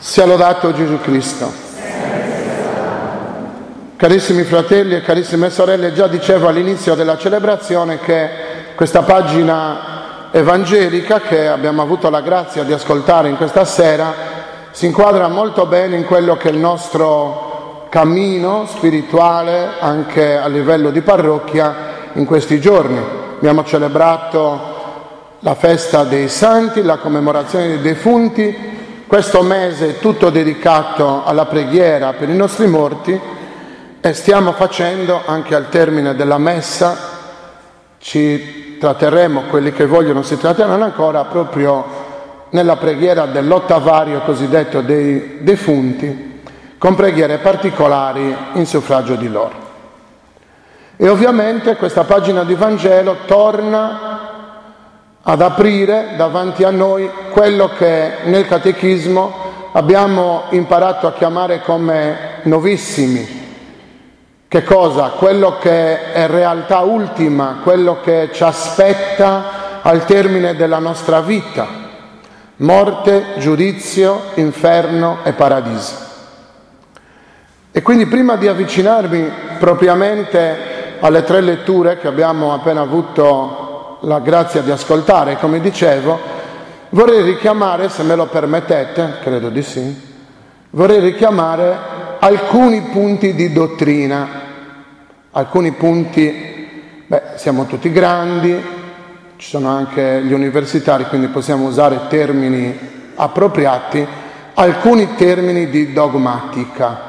Sia lodato Gesù Cristo. Carissimi fratelli e carissime sorelle, già dicevo all'inizio della celebrazione che questa pagina evangelica che abbiamo avuto la grazia di ascoltare in questa sera si inquadra molto bene in quello che è il nostro cammino spirituale anche a livello di parrocchia in questi giorni. Abbiamo celebrato la festa dei santi, la commemorazione dei defunti. Questo mese è tutto dedicato alla preghiera per i nostri morti e stiamo facendo, anche al termine della messa, ci tratterremo, quelli che vogliono si tratteranno ancora, proprio nella preghiera dell'ottavario cosiddetto dei defunti, con preghiere particolari in suffragio di loro. E ovviamente questa pagina di Vangelo torna ad aprire davanti a noi quello che nel catechismo abbiamo imparato a chiamare come novissimi. Che cosa? Quello che è realtà ultima, quello che ci aspetta al termine della nostra vita. Morte, giudizio, inferno e paradiso. E quindi prima di avvicinarmi propriamente alle tre letture che abbiamo appena avuto la grazia di ascoltare, come dicevo, vorrei richiamare, se me lo permettete, credo di sì, vorrei richiamare alcuni punti di dottrina, alcuni punti, siamo tutti grandi, ci sono anche gli universitari, quindi possiamo usare termini appropriati, alcuni termini di dogmatica.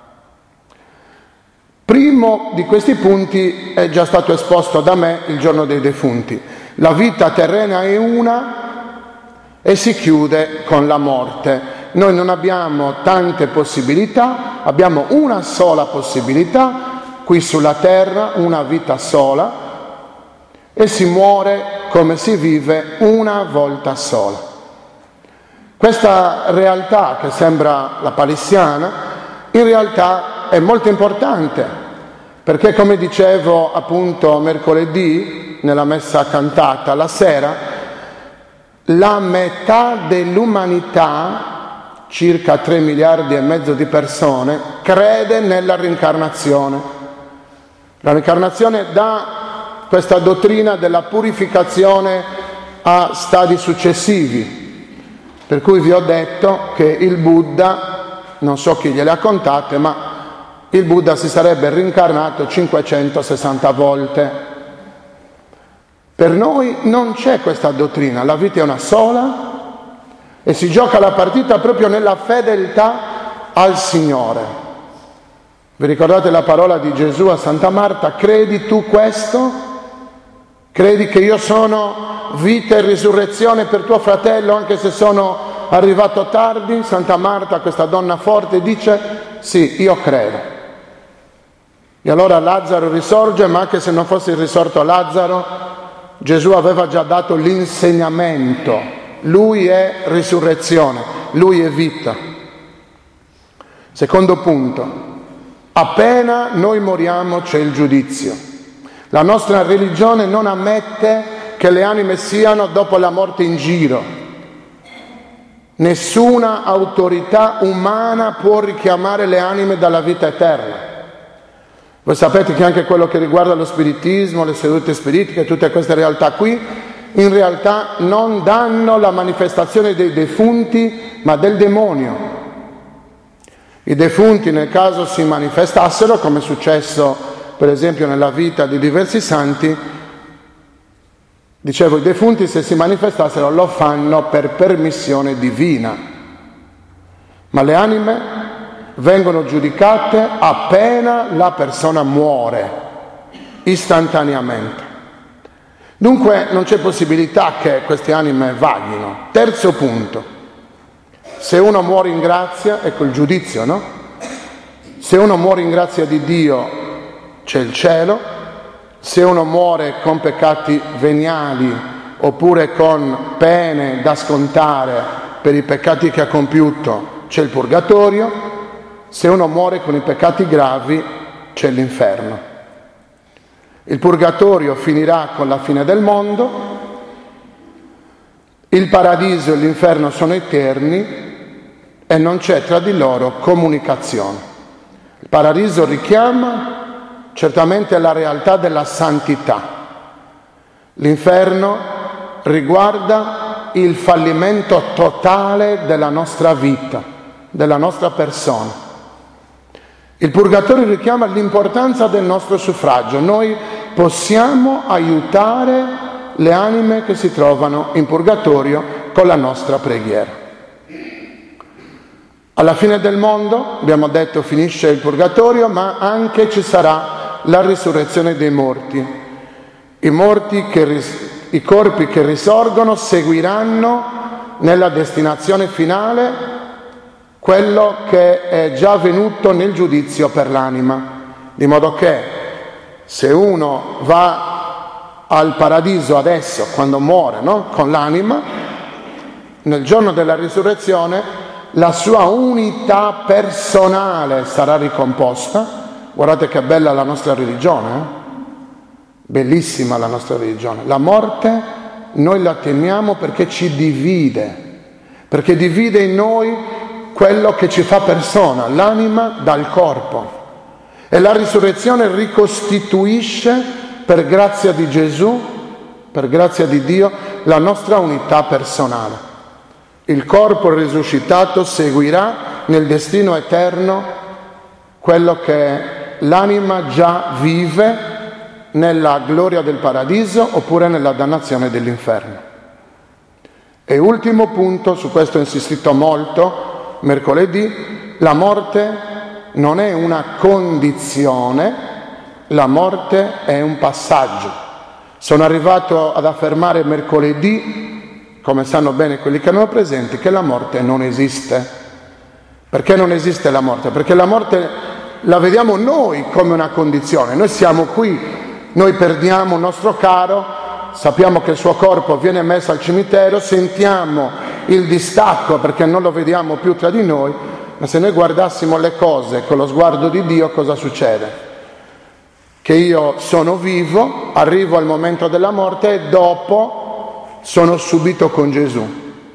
Primo di questi punti è già stato esposto da me il giorno dei defunti. La vita terrena è una e si chiude con la morte. Noi non abbiamo tante possibilità, abbiamo una sola possibilità, qui sulla terra, una vita sola, e si muore come si vive una volta sola. Questa realtà che sembra la palissiana, in realtà è molto importante, perché come dicevo appunto mercoledì nella messa cantata la sera, la metà dell'umanità, circa 3 miliardi e mezzo di persone, crede nella reincarnazione. La reincarnazione dà questa dottrina della purificazione a stadi successivi, per cui vi ho detto che il Buddha, non so chi gliele ha contate, ma il Buddha si sarebbe reincarnato 560 volte. Per noi non c'è questa dottrina, la vita è una sola e si gioca la partita proprio nella fedeltà al Signore. Vi ricordate la parola di Gesù a Santa Marta? Credi tu questo? Credi che io sono vita e risurrezione per tuo fratello anche se sono arrivato tardi? Santa Marta, questa donna forte, dice sì, io credo. E allora Lazzaro risorge, ma anche se non fosse risorto Lazzaro, Gesù aveva già dato l'insegnamento. Lui è risurrezione, lui è vita. Secondo punto, appena noi moriamo c'è il giudizio. La nostra religione non ammette che le anime siano dopo la morte in giro. Nessuna autorità umana può richiamare le anime dalla vita eterna. Voi sapete che anche quello che riguarda lo spiritismo, le sedute spiritiche, tutte queste realtà qui, in realtà non danno la manifestazione dei defunti, ma del demonio. I defunti, nel caso si manifestassero, come è successo per esempio nella vita di diversi santi, dicevo, i defunti se si manifestassero lo fanno per permissione divina, ma le anime vengono giudicate appena la persona muore, istantaneamente. Dunque non c'è possibilità che queste anime vaghino. Terzo punto, se uno muore in grazia, ecco il giudizio, no? Se uno muore in grazia di Dio c'è il cielo, se uno muore con peccati veniali oppure con pene da scontare per i peccati che ha compiuto c'è il purgatorio, se uno muore con i peccati gravi c'è l'inferno. Il purgatorio finirà con la fine del mondo, il paradiso e l'inferno sono eterni e non c'è tra di loro comunicazione. Il paradiso richiama certamente la realtà della santità. L'inferno riguarda il fallimento totale della nostra vita, della nostra persona. Il purgatorio richiama l'importanza del nostro suffragio. Noi possiamo aiutare le anime che si trovano in purgatorio con la nostra preghiera. Alla fine del mondo, abbiamo detto, finisce il purgatorio, ma anche ci sarà la risurrezione dei morti. I corpi che risorgono seguiranno nella destinazione finale quello che è già avvenuto nel giudizio per l'anima, di modo che se uno va al paradiso adesso, quando muore, no? Con l'anima, nel giorno della risurrezione la sua unità personale sarà ricomposta. Guardate che bella la nostra religione, Bellissima la nostra religione. La morte noi la temiamo perché ci divide, perché divide in noi quello che ci fa persona, l'anima dal corpo. E la risurrezione ricostituisce, per grazia di Gesù, per grazia di Dio, la nostra unità personale. Il corpo risuscitato seguirà nel destino eterno quello che l'anima già vive nella gloria del paradiso oppure nella dannazione dell'inferno. E ultimo punto, su questo ho insistito molto mercoledì, la morte non è una condizione, la morte è un passaggio. Sono arrivato ad affermare mercoledì, come sanno bene quelli che erano presenti, che la morte non esiste. Perché non esiste la morte? Perché la morte la vediamo noi come una condizione. Noi siamo qui, noi perdiamo un nostro caro, sappiamo che il suo corpo viene messo al cimitero, sentiamo il distacco perché non lo vediamo più tra di noi, ma se noi guardassimo le cose con lo sguardo di Dio, cosa succede? Che io sono vivo, arrivo al momento della morte e dopo sono subito con Gesù.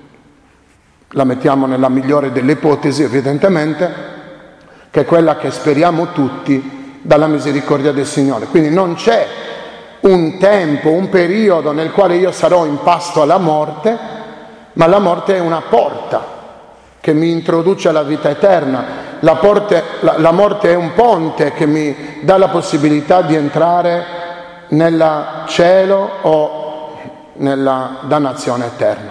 La mettiamo nella migliore delle ipotesi, evidentemente, che è quella che speriamo tutti dalla misericordia del Signore. Quindi non c'è un tempo, un periodo nel quale io sarò in pasto alla morte, ma la morte è una porta che mi introduce alla vita eterna. La morte è un ponte che mi dà la possibilità di entrare nel cielo o nella dannazione eterna.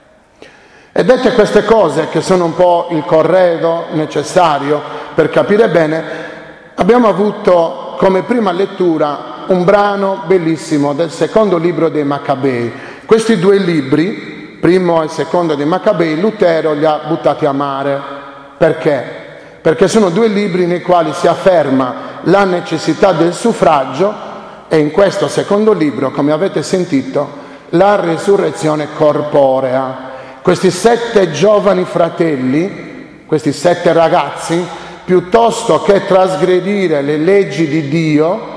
E dette queste cose, che sono un po' il corredo necessario per capire bene, abbiamo avuto come prima lettura un brano bellissimo del secondo libro dei Maccabei. Questi due libri, primo e secondo dei Maccabei, Lutero li ha buttati a mare. Perché? Perché sono due libri nei quali si afferma la necessità del suffragio e in questo secondo libro, come avete sentito, la risurrezione corporea. Questi 7 giovani fratelli, questi 7 ragazzi, piuttosto che trasgredire le leggi di Dio,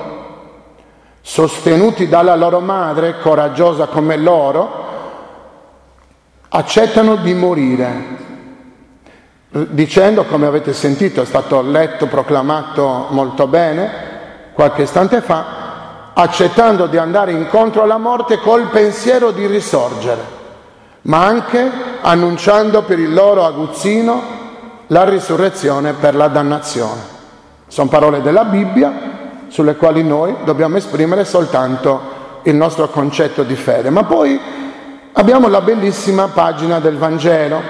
sostenuti dalla loro madre, coraggiosa come loro, accettano di morire, dicendo, come avete sentito, è stato letto, proclamato molto bene qualche istante fa, accettando di andare incontro alla morte col pensiero di risorgere, ma anche annunciando per il loro aguzzino la risurrezione per la dannazione. Sono parole della Bibbia sulle quali noi dobbiamo esprimere soltanto il nostro concetto di fede. Ma poi abbiamo la bellissima pagina del Vangelo,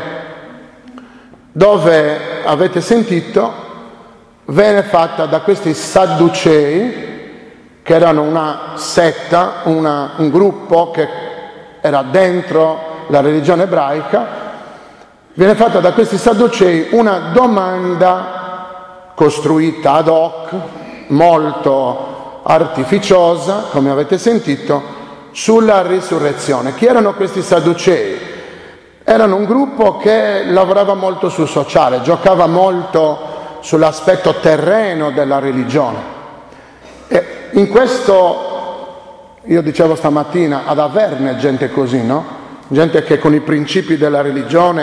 dove, avete sentito, venne fatta da questi Sadducei, che erano una setta, un gruppo che era dentro la religione ebraica. Viene fatta da questi Sadducei una domanda costruita ad hoc, molto artificiosa, come avete sentito, sulla risurrezione. Chi erano questi Sadducei? Erano un gruppo che lavorava molto sul sociale, giocava molto sull'aspetto terreno della religione. E in questo, io dicevo stamattina, ad Averne gente così, no? Gente che con i principi della religione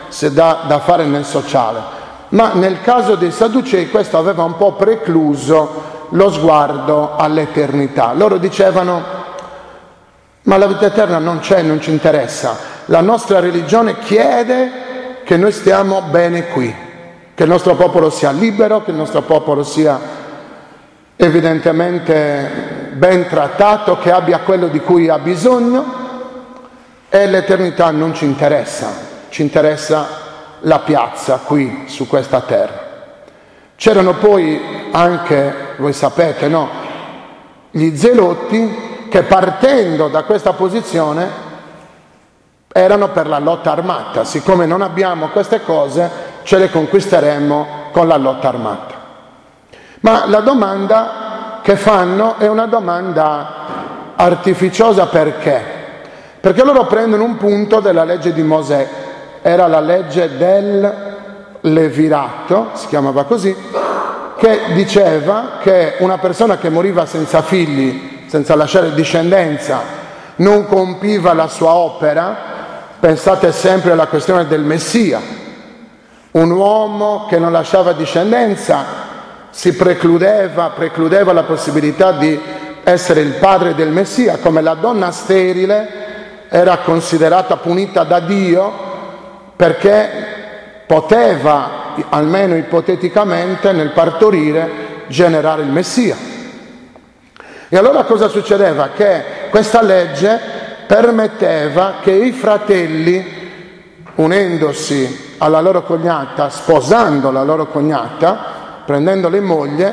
se da fare nel sociale. Ma nel caso dei Sadducei questo aveva un po' precluso lo sguardo all'eternità. Loro dicevano: ma la vita eterna non c'è, non ci interessa. La nostra religione chiede che noi stiamo bene qui, che il nostro popolo sia libero, che il nostro popolo sia evidentemente ben trattato, che abbia quello di cui ha bisogno, e l'eternità non ci interessa la piazza qui su questa terra. C'erano poi anche, voi sapete, no, gli zelotti che partendo da questa posizione erano per la lotta armata. Siccome non abbiamo queste cose, ce le conquisteremo con la lotta armata. Ma la domanda che fanno è una domanda artificiosa. Perché? Perché loro prendono un punto della legge di Mosè, era la legge del levirato, si chiamava così, che diceva che una persona che moriva senza figli, senza lasciare discendenza, non compiva la sua opera. Pensate sempre alla questione del Messia. Un uomo che non lasciava discendenza si precludeva la possibilità di essere il padre del Messia, come la donna sterile era considerata punita da Dio perché poteva, almeno ipoteticamente, nel partorire generare il Messia. E allora cosa succedeva? Che questa legge permetteva che i fratelli, unendosi alla loro cognata, sposando la loro cognata, prendendole in moglie,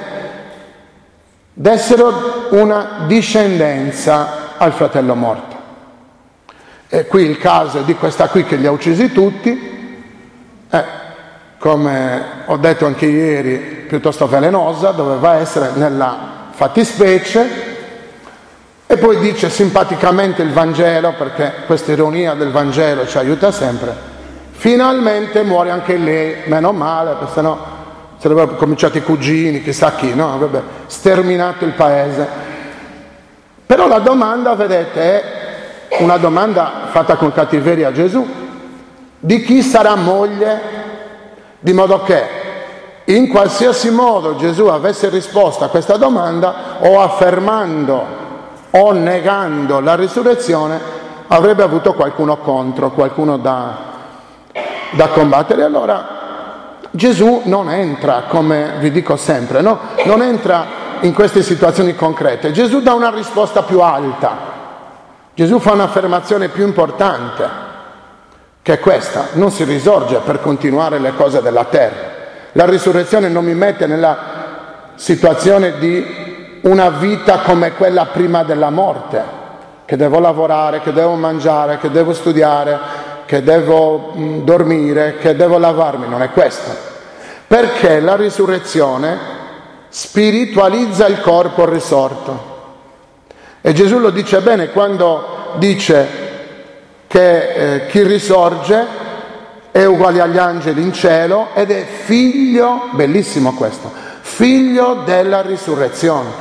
dessero una discendenza al fratello morto. E qui il caso è di questa qui che li ha uccisi tutti, come ho detto anche ieri, piuttosto velenosa, doveva essere nella fattispecie. E poi dice simpaticamente il Vangelo, perché questa ironia del Vangelo ci aiuta sempre: finalmente muore anche lei, meno male, perché sennò sarebbero cominciati i cugini, chissà chi, no? Avrebbe sterminato il paese. Però la domanda, vedete, è una domanda fatta con cattiveria a Gesù: di chi sarà moglie? Di modo che in qualsiasi modo Gesù avesse risposto a questa domanda, o affermando o negando la risurrezione, avrebbe avuto qualcuno contro, qualcuno da combattere. Allora Gesù non entra, come vi dico sempre, no? Non entra in queste situazioni concrete. Gesù dà una risposta più alta. Gesù fa un'affermazione più importante, che è questa: non si risorge per continuare le cose della terra. La risurrezione non mi mette nella situazione di una vita come quella prima della morte, che devo lavorare, che devo mangiare, che devo studiare, che devo dormire, che devo lavarmi. Non è questo, perché la risurrezione spiritualizza il corpo risorto. E Gesù lo dice bene quando dice che chi risorge è uguale agli angeli in cielo ed è figlio, bellissimo questo, figlio della risurrezione.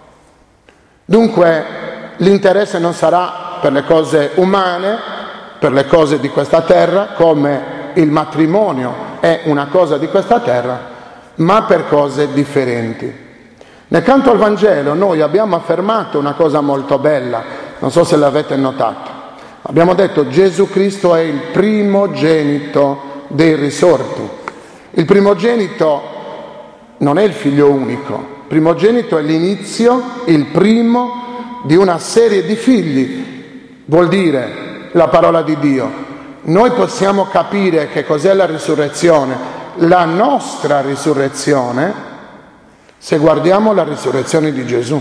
Dunque l'interesse non sarà per le cose umane, per le cose di questa terra, come il matrimonio è una cosa di questa terra, ma per cose differenti. Nel canto al Vangelo noi abbiamo affermato una cosa molto bella, non so se l'avete notato. Abbiamo detto: Gesù Cristo è il primogenito dei risorti. Il primogenito non è il figlio unico, il primogenito è l'inizio, il primo di una serie di figli, vuol dire la parola di Dio. Noi possiamo capire che cos'è la risurrezione, la nostra risurrezione, se guardiamo la risurrezione di Gesù.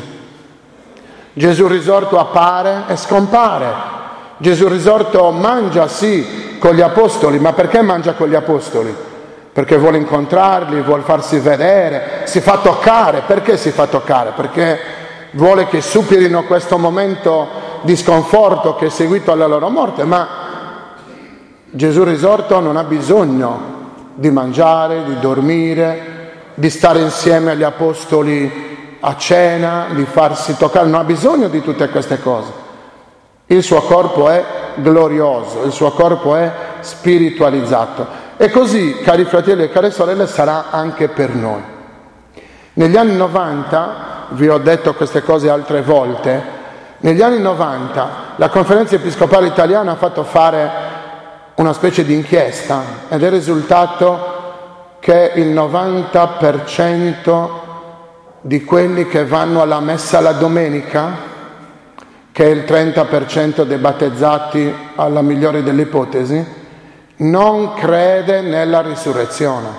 Gesù risorto appare e scompare. Gesù risorto mangia sì con gli apostoli, ma perché mangia con gli apostoli? Perché vuole incontrarli, vuole farsi vedere, si fa toccare. Perché si fa toccare? Perché vuole che superino questo momento di sconforto che è seguito alla loro morte. Ma Gesù risorto non ha bisogno di mangiare, di dormire, di stare insieme agli apostoli a cena, di farsi toccare, non ha bisogno di tutte queste cose. Il suo corpo è glorioso, il suo corpo è spiritualizzato. E così, cari fratelli e care sorelle, sarà anche per noi. Negli anni 90, vi ho detto queste cose altre volte, negli anni 90 la Conferenza Episcopale Italiana ha fatto fare una specie di inchiesta ed è risultato che il 90% di quelli che vanno alla messa la domenica, che è il 30% dei battezzati alla migliore delle ipotesi, non crede nella risurrezione.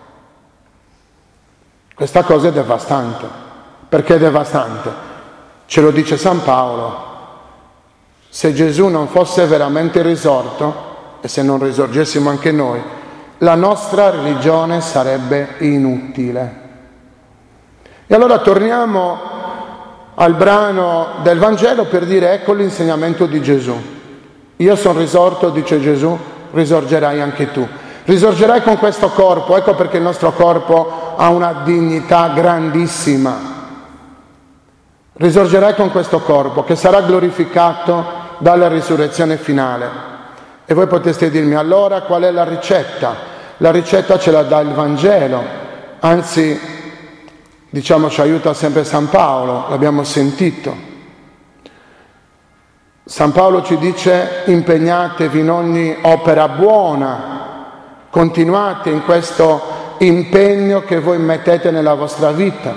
Questa cosa è devastante. Perché è devastante? Ce lo dice San Paolo. Se Gesù non fosse veramente risorto, e se non risorgessimo anche noi, la nostra religione sarebbe inutile. E allora torniamo al brano del Vangelo per dire: ecco l'insegnamento di Gesù. Io sono risorto, dice Gesù, risorgerai anche tu. Risorgerai con questo corpo, ecco perché il nostro corpo ha una dignità grandissima. Risorgerai con questo corpo che sarà glorificato dalla risurrezione finale. E voi poteste dirmi: allora qual è la ricetta? La ricetta ce la dà il Vangelo, anzi, diciamo, ci aiuta sempre San Paolo, l'abbiamo sentito. San Paolo ci dice: impegnatevi in ogni opera buona, continuate in questo impegno che voi mettete nella vostra vita.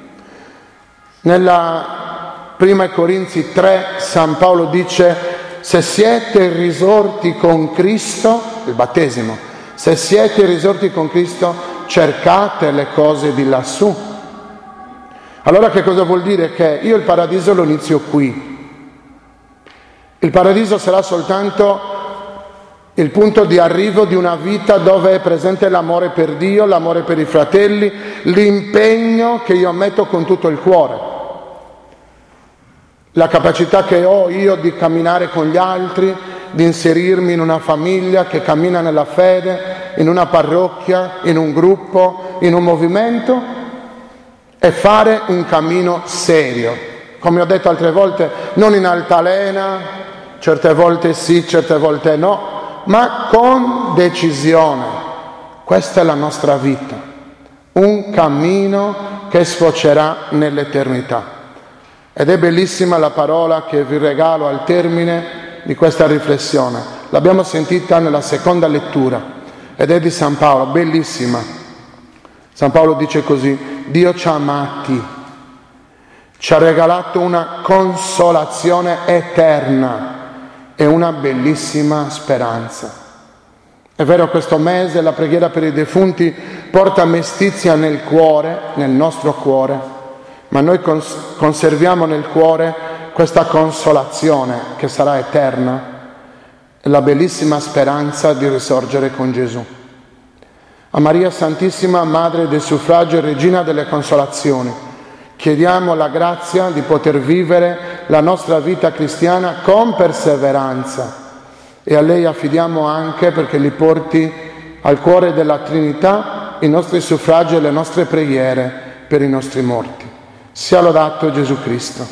Nella prima Corinzi 3 San Paolo dice: se siete risorti con Cristo, il battesimo, se siete risorti con Cristo, cercate le cose di lassù. Allora che cosa vuol dire? Che io il paradiso lo inizio qui. Il paradiso sarà soltanto il punto di arrivo di una vita dove è presente l'amore per Dio, l'amore per i fratelli, l'impegno che io metto con tutto il cuore, la capacità che ho io di camminare con gli altri, di inserirmi in una famiglia che cammina nella fede, in una parrocchia, in un gruppo, in un movimento, e fare un cammino serio. Come ho detto altre volte, non in altalena, certe volte sì, certe volte no, ma con decisione. Questa è la nostra vita, un cammino che sfocerà nell'eternità. Ed è bellissima la parola che vi regalo al termine di questa riflessione. L'abbiamo sentita nella seconda lettura ed è di San Paolo, bellissima. San Paolo dice così: Dio ci ha amati, ci ha regalato una consolazione eterna e una bellissima speranza. È vero, questo mese la preghiera per i defunti porta mestizia nel cuore, nel nostro cuore, ma noi conserviamo nel cuore questa consolazione che sarà eterna e la bellissima speranza di risorgere con Gesù. A Maria Santissima, Madre del Suffragio e Regina delle Consolazioni, chiediamo la grazia di poter vivere la nostra vita cristiana con perseveranza e a lei affidiamo anche, perché li porti al cuore della Trinità, i nostri suffragi e le nostre preghiere per i nostri morti. Sia lodato Gesù Cristo.